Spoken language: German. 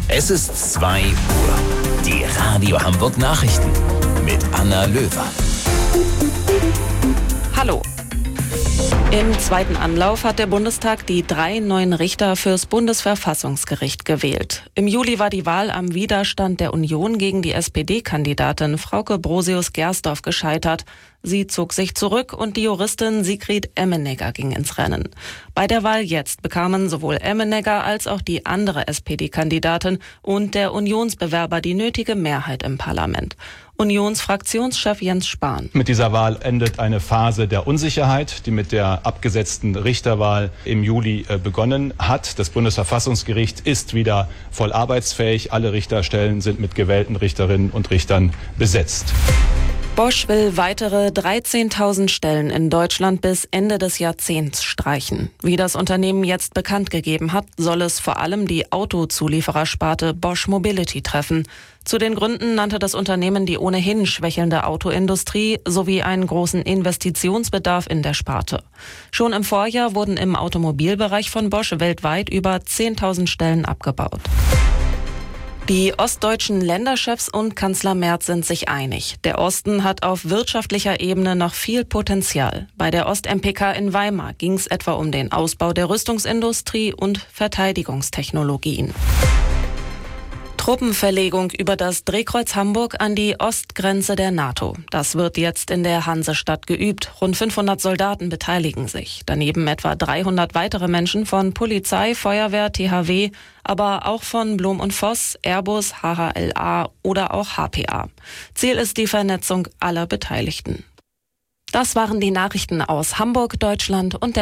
Es ist 2 Uhr. Die Radio Hamburg Nachrichten mit Anna Löwer. Hallo. Im zweiten Anlauf hat der Bundestag die 3 neuen Richter fürs Bundesverfassungsgericht gewählt. Im Juli war die Wahl am Widerstand der Union gegen die SPD-Kandidatin Frauke Brosius-Gersdorf gescheitert. Sie zog sich zurück und die Juristin Sigrid Emmenegger ging ins Rennen. Bei der Wahl jetzt bekamen sowohl Emmenegger als auch die andere SPD-Kandidatin und der Unionsbewerber die nötige Mehrheit im Parlament. Unionsfraktionschef Jens Spahn. Mit dieser Wahl endet eine Phase der Unsicherheit, die mit der abgesetzten Richterwahl im Juli begonnen hat. Das Bundesverfassungsgericht ist wieder voll arbeitsfähig. Alle Richterstellen sind mit gewählten Richterinnen und Richtern besetzt. Bosch will weitere 13.000 Stellen in Deutschland bis Ende des Jahrzehnts streichen. Wie das Unternehmen jetzt bekannt gegeben hat, soll es vor allem die Autozulieferersparte Bosch Mobility treffen. Zu den Gründen nannte das Unternehmen die ohnehin schwächelnde Autoindustrie sowie einen großen Investitionsbedarf in der Sparte. Schon im Vorjahr wurden im Automobilbereich von Bosch weltweit über 10.000 Stellen abgebaut. Die ostdeutschen Länderchefs und Kanzler Merz sind sich einig. Der Osten hat auf wirtschaftlicher Ebene noch viel Potenzial. Bei der Ost-MPK in Weimar ging es etwa um den Ausbau der Rüstungsindustrie und Verteidigungstechnologien. Truppenverlegung über das Drehkreuz Hamburg an die Ostgrenze der NATO. Das wird jetzt in der Hansestadt geübt. Rund 500 Soldaten beteiligen sich. Daneben etwa 300 weitere Menschen von Polizei, Feuerwehr, THW, aber auch von Blum und Voss, Airbus, HHLA oder auch HPA. Ziel ist die Vernetzung aller Beteiligten. Das waren die Nachrichten aus Hamburg, Deutschland und der